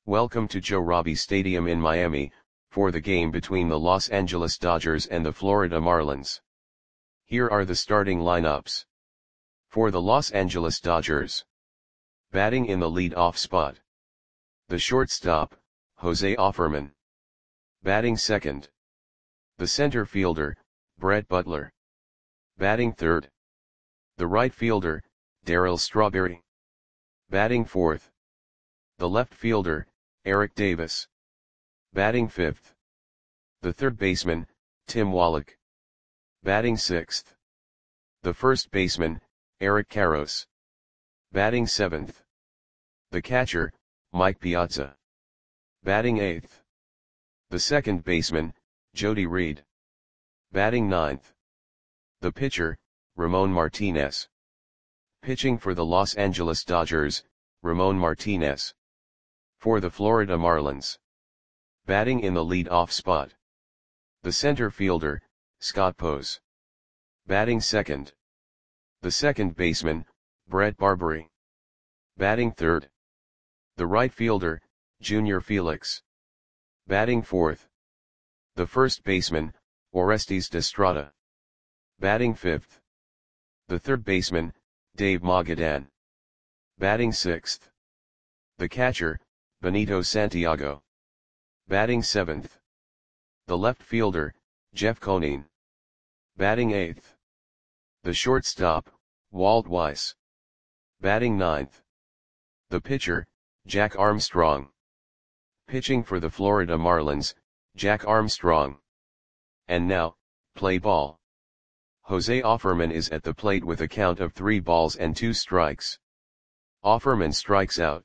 Welcome to Joe Robbie Stadium in Miami, for the game between the Los Angeles Dodgers and the Florida Marlins. Here are the starting lineups. For the Los Angeles Dodgers. Batting in the lead-off spot. The shortstop, Jose Offerman. Batting second. The center fielder, Brett Butler. Batting third. The right fielder, Darryl Strawberry. Batting fourth. The left fielder, Eric Davis. Batting fifth. The third baseman, Tim Wallach. Batting sixth. The first baseman, Eric Karros. Batting seventh. The catcher, Mike Piazza. Batting eighth. The second baseman, Jody Reed. Batting ninth. The pitcher, Ramon Martinez. Pitching for the Los Angeles Dodgers, Ramon Martinez. For the Florida Marlins. Batting in the lead-off spot. The center fielder, Scott Pose. Batting second. The second baseman, Brett Barbary. Batting third. The right fielder, Junior Felix. Batting fourth. The first baseman, Orestes Destrada. Batting fifth. The third baseman, Dave Magadan. Batting sixth. The catcher, Benito Santiago. Batting seventh. The left fielder, Jeff Conine. Batting eighth. The shortstop, Walt Weiss. Batting ninth. The pitcher, Jack Armstrong. Pitching for the Florida Marlins, Jack Armstrong. And now, play ball. Jose Offerman is at the plate with a count of 3 balls and 2 strikes. Offerman strikes out.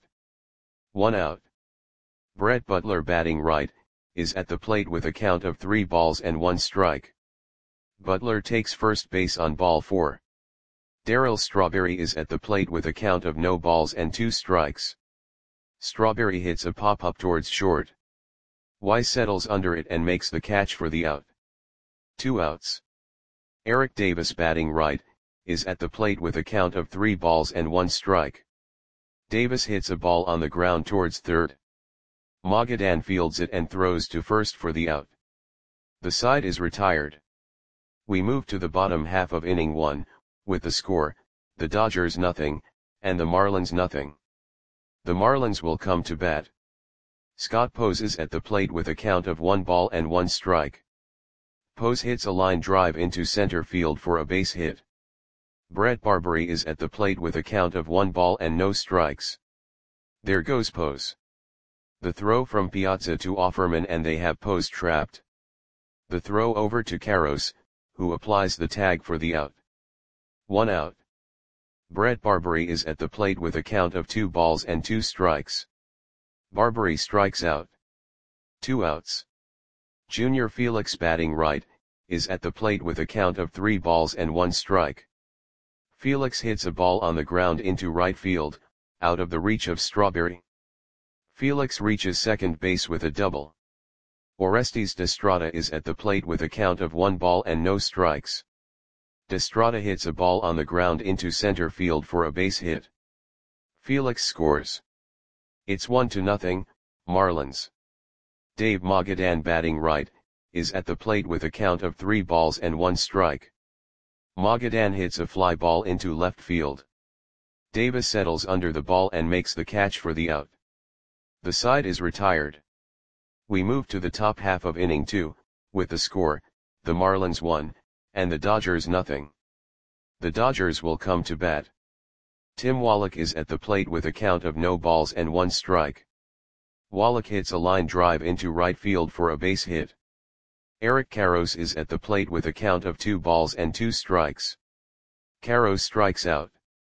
1 out. Brett Butler batting right, is at the plate with a count of 3 balls and 1 strike. Butler takes first base on ball 4. Darryl Strawberry is at the plate with a count of no balls and 2 strikes. Strawberry hits a pop-up towards short. Weiss settles under it and makes the catch for the out. 2 outs. Eric Davis batting right, is at the plate with a count of 3 balls and 1 strike. Davis hits a ball on the ground towards third. Magadan fields it and throws to first for the out. The side is retired. We move to the bottom half of inning 1, with the score, the Dodgers 0, and the Marlins 0. The Marlins will come to bat. Scott Pose is at the plate with a count of 1 ball and 1 strike. Pose hits a line drive into center field for a base hit. Brett Barbary is at the plate with a count of 1 ball and no strikes. There goes Pose. The throw from Piazza to Offerman and they have Pose trapped. The throw over to Karros, who applies the tag for the out. 1 out. Brett Barbary is at the plate with a count of 2 balls and 2 strikes. Barbary strikes out. 2 outs. Junior Felix batting right, is at the plate with a count of 3 balls and 1 strike. Felix hits a ball on the ground into right field, out of the reach of Strawberry. Felix reaches second base with a double. Orestes Destrada is at the plate with a count of 1 ball and no strikes. Destrada hits a ball on the ground into center field for a base hit. Felix scores. It's 1-0, Marlins. Dave Magadan batting right, is at the plate with a count of 3 balls and 1 strike. Magadan hits a fly ball into left field. Davis settles under the ball and makes the catch for the out. The side is retired. We move to the top half of inning 2, with the score, the Marlins 1, and the Dodgers 0. The Dodgers will come to bat. Tim Wallach is at the plate with a count of no balls and 1 strike. Wallach hits a line drive into right field for a base hit. Eric Karros is at the plate with a count of 2 balls and 2 strikes. Karros strikes out.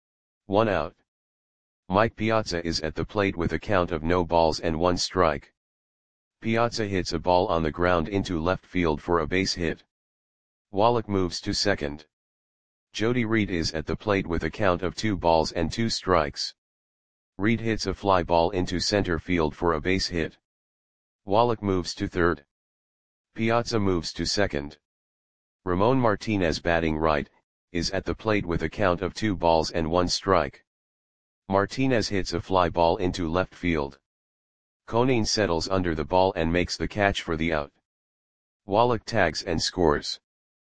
1 out. Mike Piazza is at the plate with a count of no balls and 1 strike. Piazza hits a ball on the ground into left field for a base hit. Wallach moves to second. Jody Reed is at the plate with a count of 2 balls and 2 strikes. Reed hits a fly ball into center field for a base hit. Wallach moves to third. Piazza moves to second. Ramon Martinez batting right, is at the plate with a count of 2 balls and 1 strike. Martinez hits a fly ball into left field. Conine settles under the ball and makes the catch for the out. Wallach tags and scores.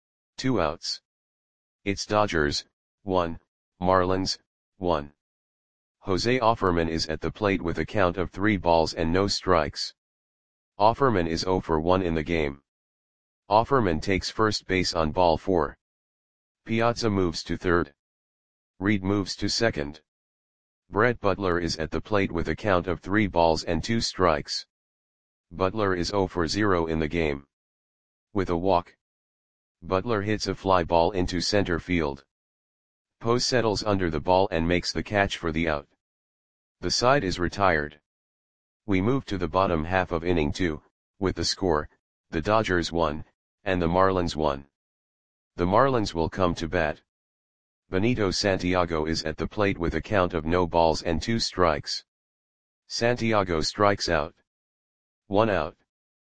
2 outs. It's Dodgers, 1, Marlins, 1. Jose Offerman is at the plate with a count of 3 balls and no strikes. Offerman is 0 for 1 in the game. Offerman takes first base on ball 4. Piazza moves to third. Reed moves to second. Brett Butler is at the plate with a count of 3 balls and 2 strikes. Butler is 0 for 0 in the game. With a walk, Butler hits a fly ball into center field. Pose settles under the ball and makes the catch for the out. The side is retired. We move to the bottom half of inning 2, with the score, the Dodgers 1, and the Marlins 1. The Marlins will come to bat. Benito Santiago is at the plate with a count of no balls and 2 strikes. Santiago strikes out. 1 out.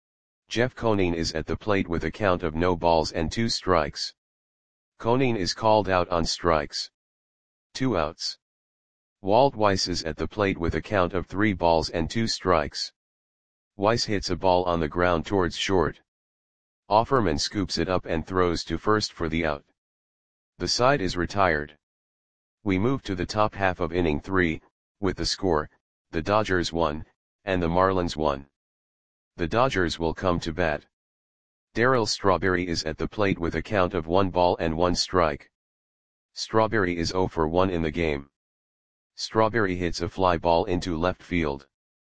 Jeff Conine is at the plate with a count of no balls and 2 strikes. Conine is called out on strikes. 2 outs. Walt Weiss is at the plate with a count of 3 balls and 2 strikes. Weiss hits a ball on the ground towards short. Offerman scoops it up and throws to first for the out. The side is retired. We move to the top half of inning 3, with the score, the Dodgers 1, and the Marlins 1. The Dodgers will come to bat. Darryl Strawberry is at the plate with a count of 1 ball and 1 strike. Strawberry is 0 for 1 in the game. Strawberry hits a fly ball into left field.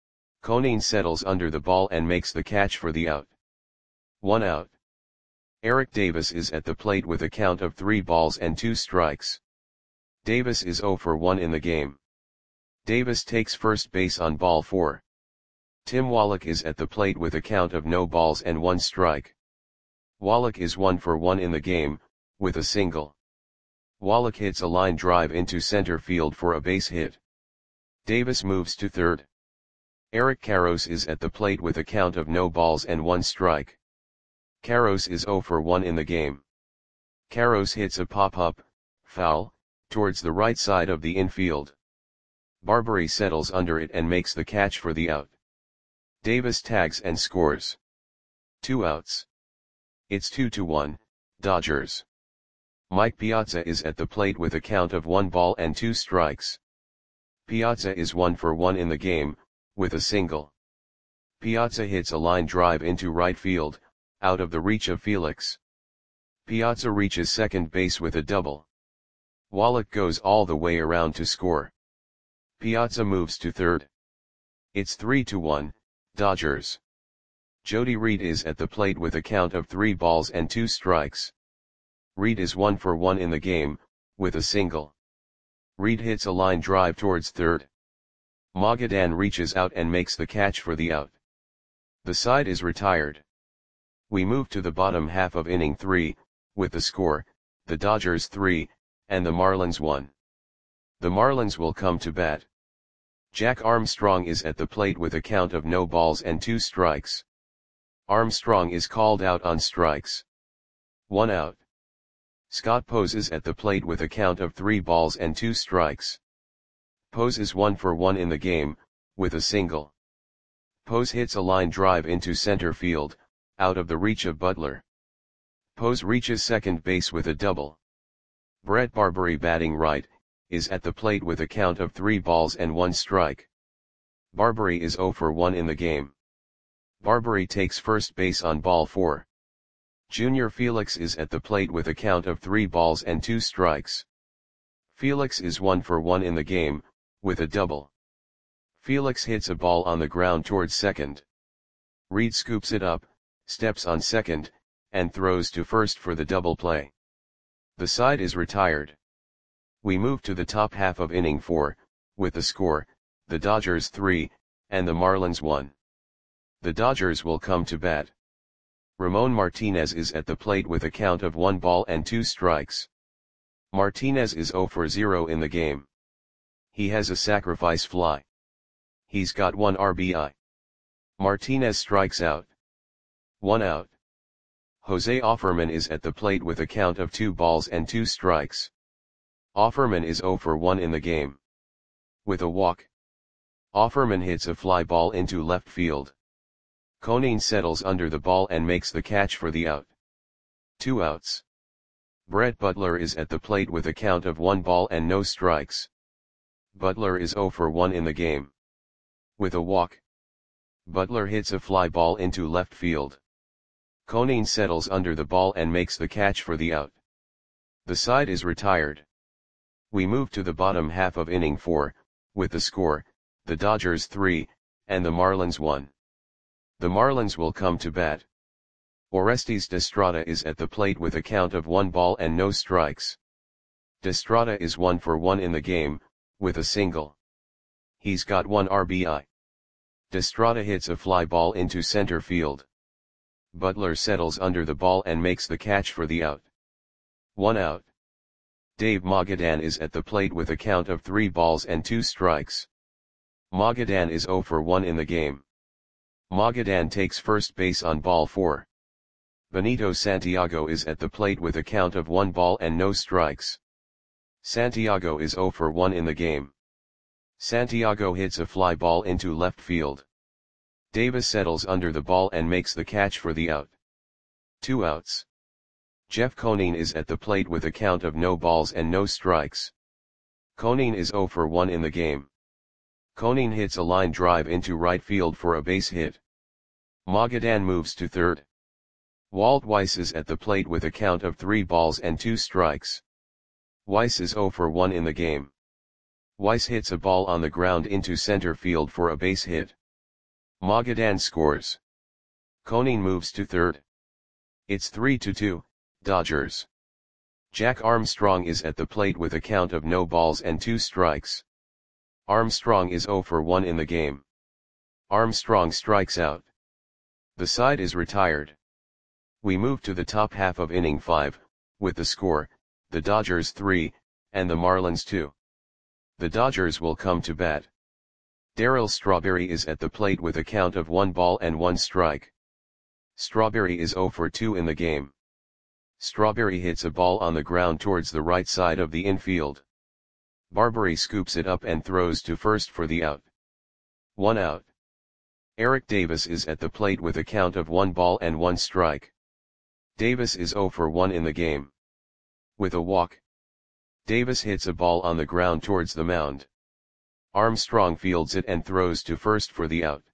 Conine settles under the ball and makes the catch for the out. 1 out. Eric Davis is at the plate with a count of 3 balls and 2 strikes. Davis is 0 for 1 in the game. Davis takes first base on ball 4. Tim Wallach is at the plate with a count of no balls and 1 strike. Wallach is 1 for 1 in the game, with a single. Wallach hits a line drive into center field for a base hit. Davis moves to third. Eric Karros is at the plate with a count of no balls and 1 strike. Karros is 0 for 1 in the game. Karros hits a pop-up, foul, towards the right side of the infield. Barbary settles under it and makes the catch for the out. Davis tags and scores. 2 outs. It's 2-1, Dodgers. Mike Piazza is at the plate with a count of 1 ball and 2 strikes. Piazza is 1 for 1 in the game, with a single. Piazza hits a line drive into right field, out of the reach of Felix. Piazza reaches second base with a double. Wallach goes all the way around to score. Piazza moves to third. It's 3-1, Dodgers. Jody Reed is at the plate with a count of 3 balls and 2 strikes. Reed is 1 for 1 in the game, with a single. Reed hits a line drive towards third. Magadan reaches out and makes the catch for the out. The side is retired. We move to the bottom half of inning 3, with the score, the Dodgers 3, and the Marlins 1. The Marlins will come to bat. Jack Armstrong is at the plate with a count of no balls and 2 strikes. Armstrong is called out on strikes. 1 out. Scott Pose is at the plate with a count of 3 balls and 2 strikes. Pose is 1 for 1 in the game, with a single. Pose hits a line drive into center field, out of the reach of Butler. Pose reaches second base with a double. Brett Barbary, batting right, is at the plate with a count of 3 balls and 1 strike. Barbary is 0 for 1 in the game. Barbary takes first base on ball 4. Junior Felix is at the plate with a count of 3 balls and 2 strikes. Felix is 1 for 1 in the game, with a double. Felix hits a ball on the ground towards second. Reed scoops it up, steps on second, and throws to first for the double play. The side is retired. We move to the top half of inning 4, with the score, the Dodgers 3, and the Marlins 1. The Dodgers will come to bat. Ramon Martinez is at the plate with a count of 1 ball and 2 strikes. Martinez is 0 for 0 in the game. He has a sacrifice fly. He's got 1 RBI. Martinez strikes out. 1 out. Jose Offerman is at the plate with a count of 2 balls and 2 strikes. Offerman is 0 for 1 in the game. With a walk. Offerman hits a fly ball into left field. Conine settles under the ball and makes the catch for the out. 2 outs. Brett Butler is at the plate with a count of 1 ball and no strikes. Butler is 0 for 1 in the game. With a walk, Butler hits a fly ball into left field. Conine settles under the ball and makes the catch for the out. The side is retired. We move to the bottom half of inning 4, with the score, the Dodgers 3, and the Marlins 1. The Marlins will come to bat. Orestes Destrada is at the plate with a count of 1 ball and no strikes. Destrada is 1 for 1 in the game, with a single. He's got 1 RBI. Destrada hits a fly ball into center field. Butler settles under the ball and makes the catch for the out. 1 out. Dave Magadan is at the plate with a count of 3 balls and 2 strikes. Magadan is 0 for 1 in the game. Magadan takes first base on ball 4. Benito Santiago is at the plate with a count of 1 ball and no strikes. Santiago is 0 for 1 in the game. Santiago hits a fly ball into left field. Davis settles under the ball and makes the catch for the out. 2 outs. Jeff Conine is at the plate with a count of no balls and no strikes. Conine is 0 for 1 in the game. Conine hits a line drive into right field for a base hit. Magadan moves to third. Walt Weiss is at the plate with a count of 3 balls and 2 strikes. Weiss is 0 for 1 in the game. Weiss hits a ball on the ground into center field for a base hit. Magadan scores. Conine moves to third. It's 3-2, Dodgers. Jack Armstrong is at the plate with a count of no balls and 2 strikes. Armstrong is 0 for 1 in the game. Armstrong strikes out. The side is retired. We move to the top half of inning 5, with the score, the Dodgers 3, and the Marlins 2. The Dodgers will come to bat. Darryl Strawberry is at the plate with a count of 1 ball and 1 strike. Strawberry is 0 for 2 in the game. Strawberry hits a ball on the ground towards the right side of the infield. Barbary scoops it up and throws to first for the out. 1 out. Eric Davis is at the plate with a count of 1 ball and 1 strike. Davis is 0 for 1 in the game. With a walk, Davis hits a ball on the ground towards the mound. Armstrong fields it and throws to first for the out.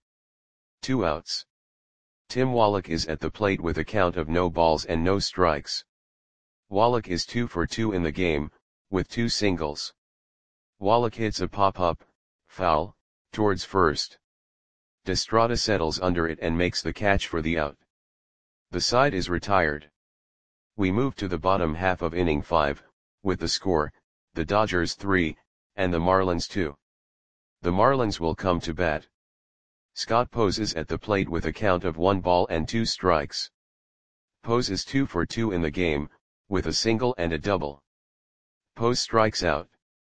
2 outs. Tim Wallach is at the plate with a count of no balls and no strikes. Wallach is 2 for 2 in the game, with 2 singles. Wallach hits a pop-up, foul, towards first. Destrada settles under it and makes the catch for the out. The side is retired. We move to the bottom half of inning 5, with the score, the Dodgers 3, and the Marlins 2. The Marlins will come to bat. Scott Pose is at the plate with a count of 1 ball and 2 strikes. Pose is 2 for 2 in the game, with a single and a double. Pose strikes out.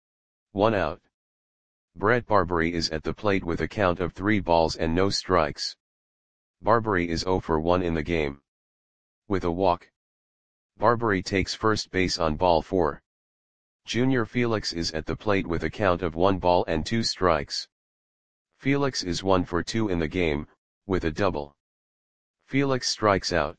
1 out. Brett Barbary is at the plate with a count of 3 balls and no strikes. Barbary is 0 for 1 in the game. With a walk, Barbary takes first base on ball 4. Junior Felix is at the plate with a count of 1 ball and 2 strikes. Felix is 1 for 2 in the game, with a double. Felix strikes out.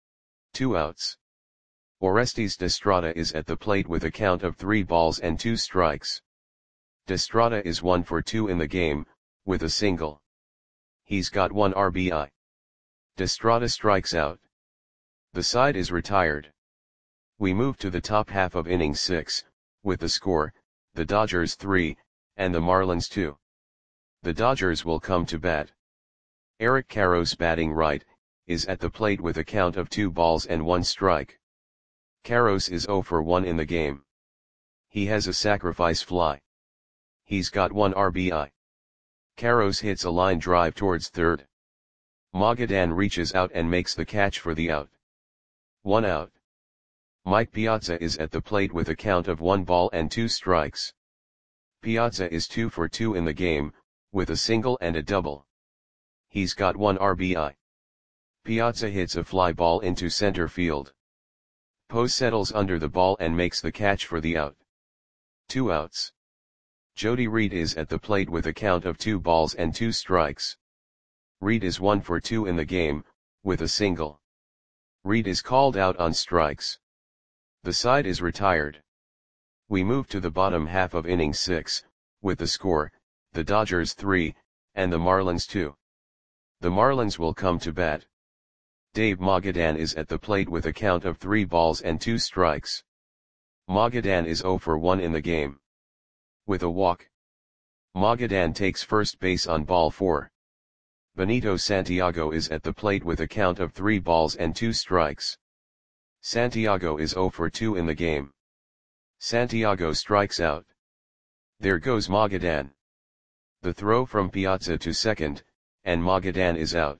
2 outs. Orestes Destrada is at the plate with a count of 3 balls and 2 strikes. Destrada is 1 for 2 in the game, with a single. He's got 1 RBI. Destrada strikes out. The side is retired. We move to the top half of inning 6, with the score, the Dodgers 3, and the Marlins 2. The Dodgers will come to bat. Eric Karros, batting right, is at the plate with a count of 2 balls and 1 strike. Karros is 0 for 1 in the game. He has a sacrifice fly. He's got 1 RBI. Karros hits a line drive towards third. Magadan reaches out and makes the catch for the out. 1 out. Mike Piazza is at the plate with a count of 1 ball and 2 strikes. Piazza is 2 for 2 in the game, with a single and a double. He's got 1 RBI. Piazza hits a fly ball into center field. Pose settles under the ball and makes the catch for the out. 2 outs. Jody Reed is at the plate with a count of 2 balls and 2 strikes. Reed is 1 for 2 in the game, with a single. Reed is called out on strikes. The side is retired. We move to the bottom half of inning 6, with the score, the Dodgers 3, and the Marlins 2. The Marlins will come to bat. Dave Magadan is at the plate with a count of 3 balls and 2 strikes. Magadan is 0 for 1 in the game. With a walk. Magadan takes first base on ball 4. Benito Santiago is at the plate with a count of 3 balls and 2 strikes. Santiago is 0 for 2 in the game. Santiago strikes out. There goes Magadan. The throw from Piazza to second, and Magadan is out.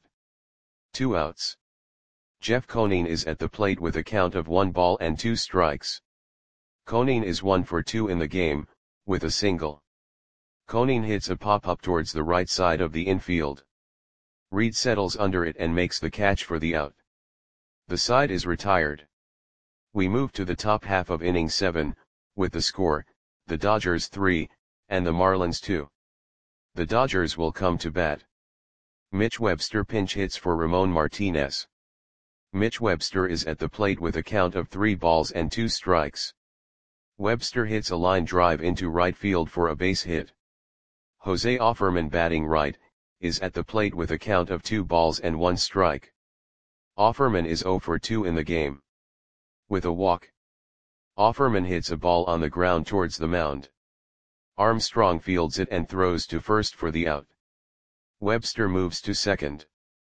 2 outs. Jeff Conine is at the plate with a count of 1 ball and 2 strikes. Conine is 1 for 2 in the game, with a single. Conine hits a pop-up towards the right side of the infield. Reed settles under it and makes the catch for the out. The side is retired. We move to the top half of inning 7, with the score, the Dodgers 3, and the Marlins 2. The Dodgers will come to bat. Mitch Webster pinch hits for Ramon Martinez. Mitch Webster is at the plate with a count of 3 balls and 2 strikes. Webster hits a line drive into right field for a base hit. Jose Offerman, batting right, is at the plate with a count of 2 balls and 1 strike. Offerman is 0 for 2 in the game. With a walk. Offerman hits a ball on the ground towards the mound. Armstrong fields it and throws to first for the out. Webster moves to second.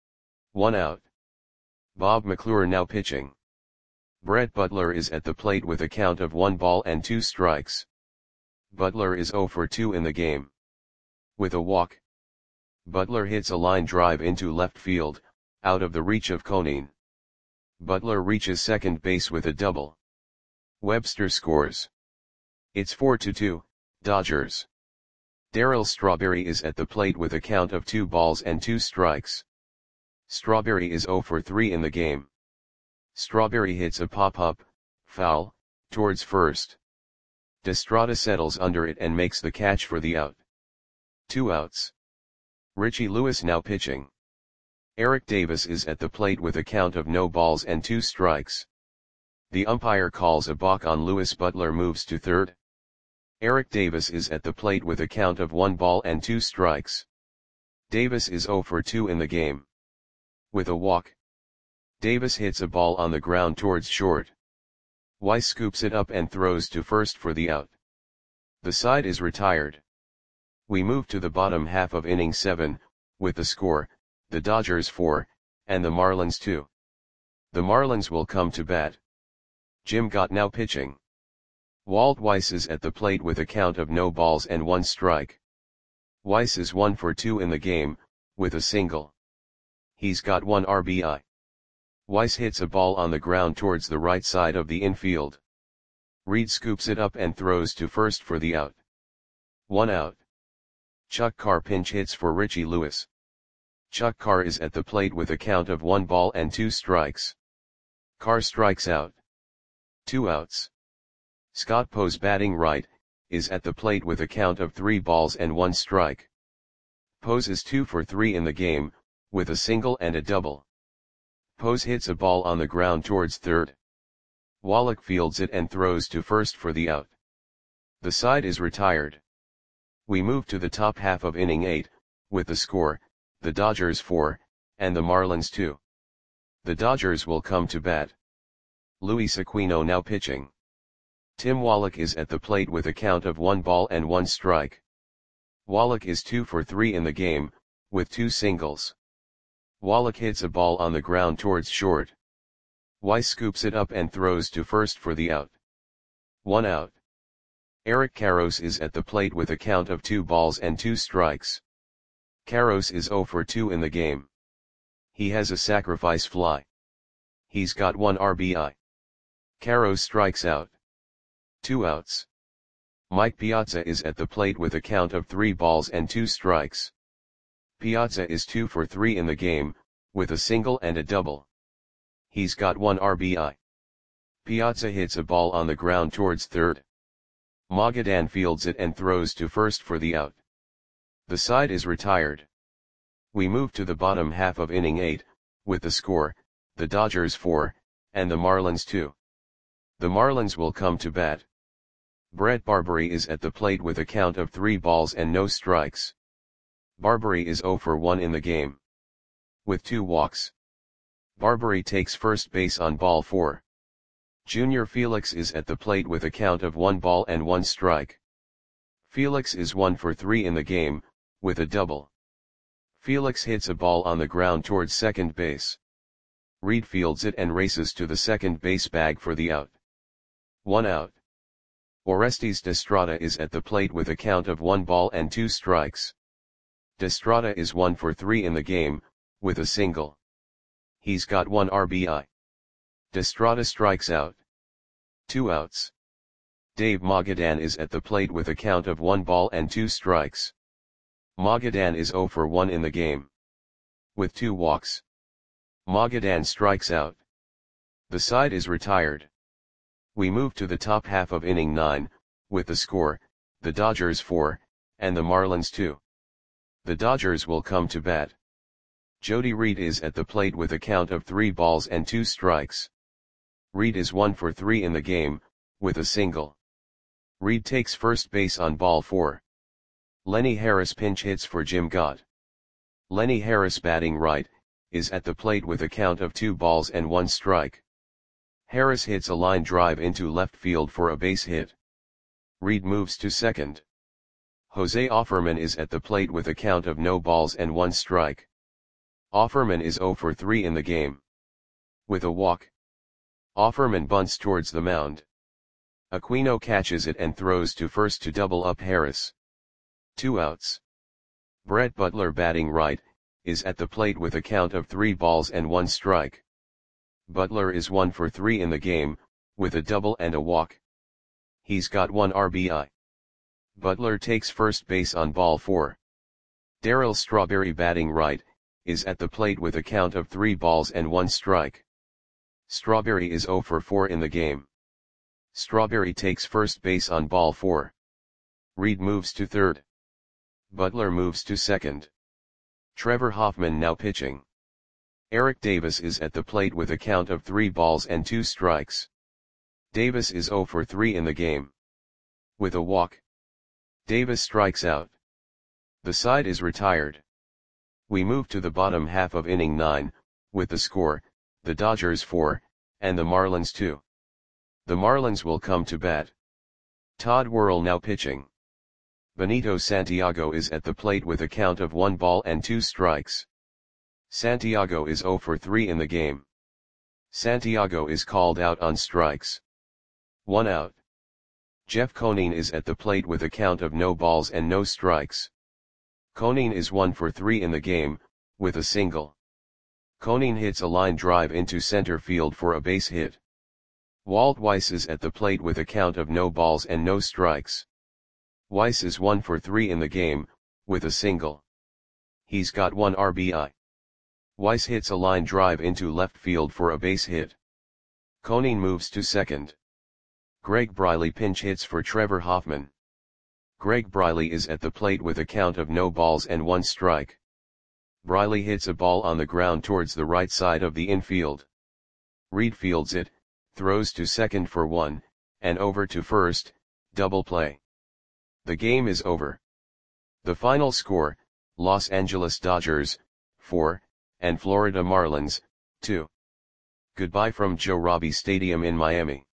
1 out. Bob McClure now pitching. Brett Butler is at the plate with a count of 1 ball and 2 strikes. Butler is 0 for 2 in the game. With a walk. Butler hits a line drive into left field, out of the reach of Conine. Butler reaches second base with a double. Webster scores. It's 4-2, Dodgers. Darryl Strawberry is at the plate with a count of 2 balls and 2 strikes. Strawberry is 0 for 3 in the game. Strawberry hits a pop-up, foul, towards first. Destrada settles under it and makes the catch for the out. 2 outs. Richie Lewis now pitching. Eric Davis is at the plate with a count of no balls and 2 strikes. The umpire calls a balk on Lewis. Butler moves to third. Eric Davis is at the plate with a count of 1 ball and 2 strikes. Davis is 0 for 2 in the game. With a walk. Davis hits a ball on the ground towards short. Weiss scoops it up and throws to first for the out. The side is retired. We move to the bottom half of inning 7, with the score, the Dodgers 4, and the Marlins 2. The Marlins will come to bat. Jim Gott now pitching. Walt Weiss is at the plate with a count of no balls and 1 strike. Weiss is 1 for 2 in the game, with a single. He's got 1 RBI. Weiss hits a ball on the ground towards the right side of the infield. Reed scoops it up and throws to first for the out. 1 out. Chuck Carr pinch hits for Richie Lewis. Chuck Carr is at the plate with a count of 1 ball and 2 strikes. Carr strikes out. 2 outs. Scott Pose, batting right, is at the plate with a count of 3 balls and 1 strike. Pose is 2 for 3 in the game, with a single and a double. Pose hits a ball on the ground towards third. Wallach fields it and throws to first for the out. The side is retired. We move to the top half of inning 8, with the score, the Dodgers 4, and the Marlins 2. The Dodgers will come to bat. Luis Aquino now pitching. Tim Wallach is at the plate with a count of 1 ball and 1 strike. Wallach is 2 for 3 in the game, with 2 singles. Wallach hits a ball on the ground towards short. Weiss scoops it up and throws to first for the out. 1 out. Eric Karros is at the plate with a count of 2 balls and 2 strikes. Karros is 0 for 2 in the game. He has a sacrifice fly. He's got 1 RBI. Karros strikes out. 2 outs. Mike Piazza is at the plate with a count of 3 balls and 2 strikes. Piazza is 2 for 3 in the game, with a single and a double. He's got 1 RBI. Piazza hits a ball on the ground towards third. Magadan fields it and throws to first for the out. The side is retired. We move to the bottom half of inning 8, with the score, the Dodgers 4, and the Marlins 2. The Marlins will come to bat. Brett Barberie is at the plate with a count of 3 balls and no strikes. Barberie is 0 for 1 in the game, with 2 walks. Barberie takes first base on ball 4. Junior Felix is at the plate with a count of 1 ball and 1 strike. Felix is 1 for 3 in the game, with a double. Felix hits a ball on the ground towards second base. Reed fields it and races to the second base bag for the out. 1 out. Orestes Destrada is at the plate with a count of 1 ball and 2 strikes. Destrada is 1 for 3 in the game, with a single. He's got 1 RBI. Destrada strikes out. 2 outs. Dave Magadan is at the plate with a count of 1 ball and 2 strikes. Magadan is 0 for 1 in the game, with 2 walks. Magadan strikes out. The side is retired. We move to the top half of inning 9, with the score, the Dodgers 4, and the Marlins 2. The Dodgers will come to bat. Jody Reed is at the plate with a count of 3 balls and 2 strikes. Reed is 1 for 3 in the game, with a single. Reed takes first base on ball 4. Lenny Harris pinch hits for Jim Gott. Lenny Harris, batting right, is at the plate with a count of 2 balls and 1 strike. Harris hits a line drive into left field for a base hit. Reed moves to second. Jose Offerman is at the plate with a count of no balls and 1 strike. Offerman is 0 for 3 in the game, with a walk. Offerman bunts towards the mound. Aquino catches it and throws to first to double up Harris. 2 outs. Brett Butler, batting right, is at the plate with a count of 3 balls and 1 strike. Butler is 1 for 3 in the game, with a double and a walk. He's got 1 RBI. Butler takes first base on ball 4. Darryl Strawberry, batting right, is at the plate with a count of 3 balls and 1 strike. Strawberry is 0 for 4 in the game. Strawberry takes first base on ball 4. Reed moves to third. Butler moves to second. Trevor Hoffman now pitching. Eric Davis is at the plate with a count of 3 balls and 2 strikes. Davis is 0 for 3 in the game, with a walk. Davis strikes out. The side is retired. We move to the bottom half of inning 9, with the score, the Dodgers 4, and the Marlins 2. The Marlins will come to bat. Todd Worrell now pitching. Benito Santiago is at the plate with a count of 1 ball and 2 strikes. Santiago is 0 for 3 in the game. Santiago is called out on strikes. 1 out. Jeff Conine is at the plate with a count of no balls and no strikes. Conine is 1 for 3 in the game, with a single. Conine hits a line drive into center field for a base hit. Walt Weiss is at the plate with a count of no balls and no strikes. Weiss is 1 for 3 in the game, with a single. He's got 1 RBI. Weiss hits a line drive into left field for a base hit. Conine moves to second. Greg Briley pinch hits for Trevor Hoffman. Greg Briley is at the plate with a count of no balls and 1 strike. Briley hits a ball on the ground towards the right side of the infield. Reed fields it, throws to second for 1, and over to first, double play. The game is over. The final score, Los Angeles Dodgers, 4, and Florida Marlins, 2. Goodbye from Joe Robbie Stadium in Miami.